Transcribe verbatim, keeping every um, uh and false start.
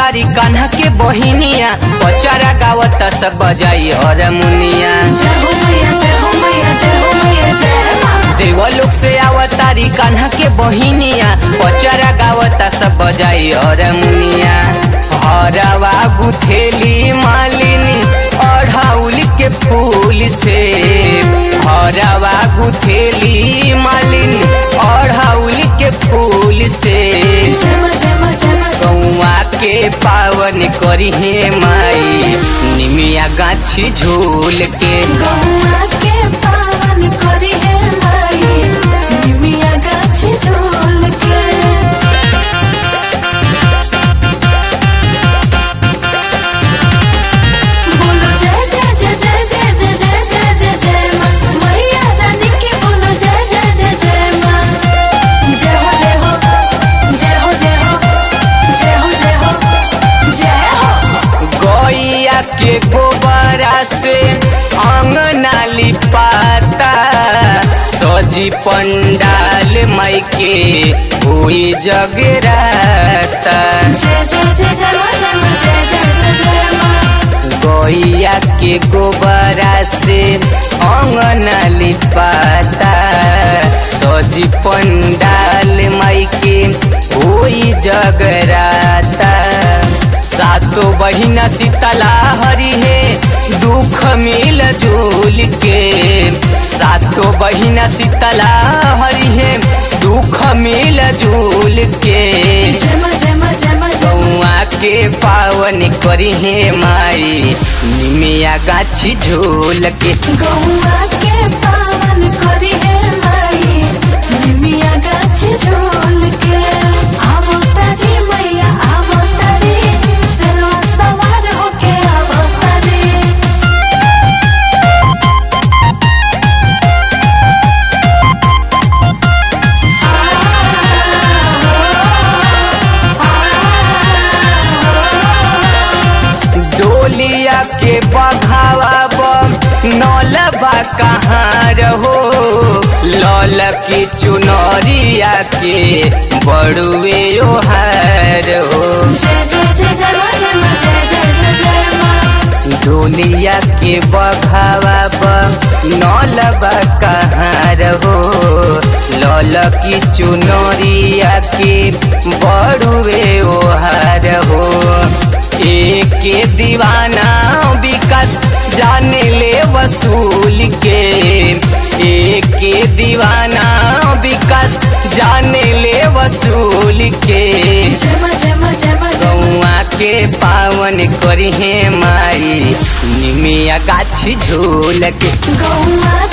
आवतारी कान्हा के बहिनिया पचरा गावत सब बजाई हारमोनिया। देवलोक से आवतारी कान्हा के बहिनिया पचरा गावत सब बजाई हारमोनिया। हरवा गुथेली मालिनी अढ़ाउल के फूल से, हरवा गुथेली मालिनी अढ़ाउल के फूल से। गौआ के पावन करी हे माई निमिया गाछी झूल के। गौआ के पावन करी हे माई निमिया गाछी झूल के। बोलो जय जय जय जय जय जय जय जय जय जय माँ मैया रानी की। बोलो जय जय जय जय माँ। जय हो जय हो जय हो जय हो जय हो जय हो जय हो। गैया के गोबरा से अंगना लिपाता, सजी पंडाल माई के हुई जगराता। जय जय जय जय माँ जय माँ जय जय जय जय माँ। गैया के गोबरा से अंगना लिपाता, सजी पंडाल माई के हुई जगराता। सातो बहिना शीतला हरि है दुख मिल झूल के। सातो बहिना शीतला हरि है दुख मिल झूल के। गौआ के पावन करी हे माई निमिया गाछी झूल के। गौआ के पावन करी हे माई निमिया गाछी झूल के। आवो तारी मैया आवो तारी सेवा सवार होके आवो तारी। डोलिया के बघावा नौलबा कहाँ रहो, लौल की चुनरिया के बड़ुए ओहार हो। जय जय जय जय माँ जय माँ जय जय जय जय माँ। डोलिया के बघावा नौलबा कहाँ रहो, लौल की चुनरिया के बड़ुए ओहार हो। एक दीवाना विकास जाने ले वसूल के, एक दीवाना विकास जाने ले वसूल के। गौआ के पावन करी हे माई निमिया गाछी झूल के। गौआ